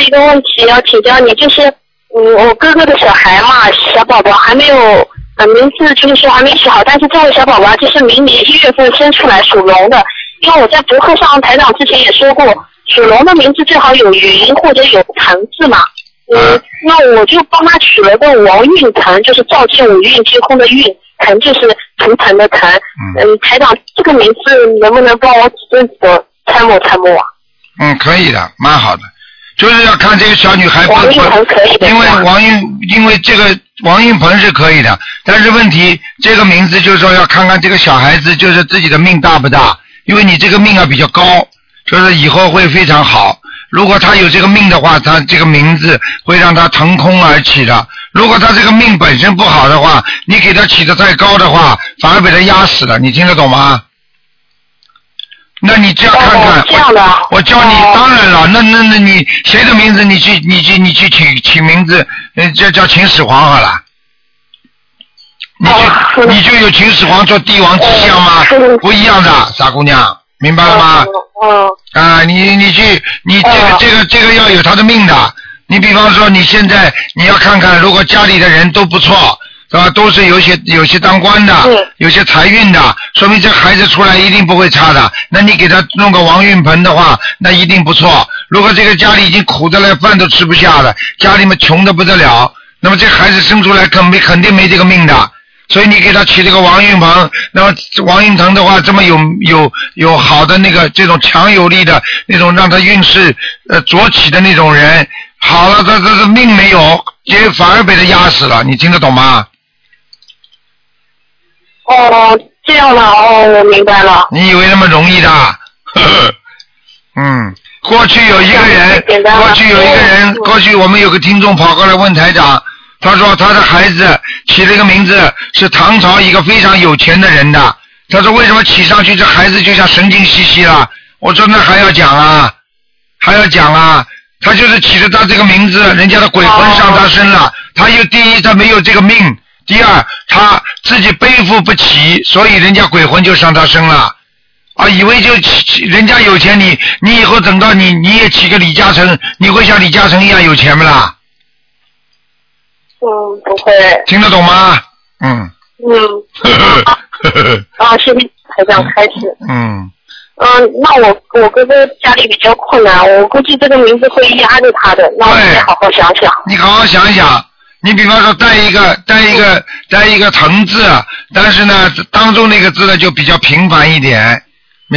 一个问题要请教你，就是我哥哥的小孩嘛，小宝宝还没有名字，就是说还没起好，但是这位小宝宝就是明年1月份生出来，属龙的。因为我在博客上台长之前也说过，属龙的名字最好有云或者有腾字嘛。那我就帮他取了个王运腾，就是照见五运皆空的运，腾就是图腾的腾。台长这个名字能不能帮我指正参谋啊？ 可以的，蛮好的。就是要看这个小女孩王运腾可以的， 因为这个王运鹏是可以的，但是问题这个名字就是说要看看这个小孩子就是自己的命大不大，因为你这个命比较高，就是以后会非常好。如果他有这个命的话，他这个名字会让他腾空而起的。如果他这个命本身不好的话，你给他起得太高的话，反而被他压死了。你听得懂吗？那你这样看看， 这样的我教你，当然了，那你谁的名字你去起名字，这叫秦始皇好了。你就有秦始皇做帝王之相吗？不一样的，傻姑娘，明白了吗？这个要有他的命的。你比方说你现在你要看看，如果家里的人都不错，是吧？都是有些当官的，有些财运的，说明这孩子出来一定不会差的。那你给他弄个王运盆的话，那一定不错。如果这个家里已经苦的了，饭都吃不下了，家里面穷的不得了，那么这孩子生出来肯定没这个命的。所以你给他起这个王运鹏，那么王运腾的话，这么有好的那个这种强有力的那种让他运势浊起的那种人，好了，这命没有，也反而被他压死了，你听得懂吗？ 这样了，我明白了。 你以为那么容易的？过去有一个人，过去我们有个听众跑过来问台长。他说他的孩子起了一个名字是唐朝一个非常有钱的人的，他说为什么起上去这孩子就像神经兮兮了？我说那还要讲啊，他就是起了他这个名字，人家的鬼魂上他身了，他第一他没有这个命，第二他自己背负不起，所以人家鬼魂就上他身了。以为就人家有钱，你以后等到你也起个李嘉诚，你会像李嘉诚一样有钱不啦？ 不会。 听得懂吗？ 谢谢台长开始。那我哥哥家里比较困难，我估计这个名字会压着他的，那我得好好想想。 你好好想一想，你比方说带一个腾字，但是呢当中那个字呢就比较平凡一点，